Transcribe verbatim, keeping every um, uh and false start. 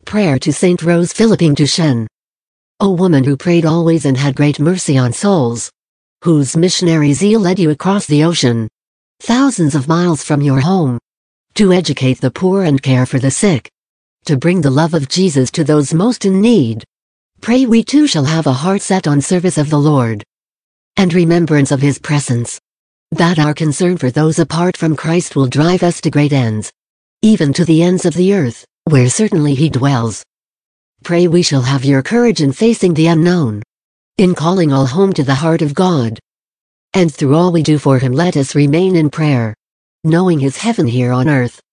prayer to Saint Rose Philippine Duchesne. A woman who prayed always and had great mercy on souls, whose missionary zeal led you across the ocean, thousands of miles from your home, to educate the poor and care for the sick, to bring the love of Jesus to those most in need. Pray we too shall have a heart set on service of the Lord, and remembrance of His presence, that our concern for those apart from Christ will drive us to great ends, even to the ends of the earth, where certainly He dwells. Pray we shall have your courage in facing the unknown, in calling all home to the heart of God. And through all we do for Him let us remain in prayer, knowing His heaven here on earth.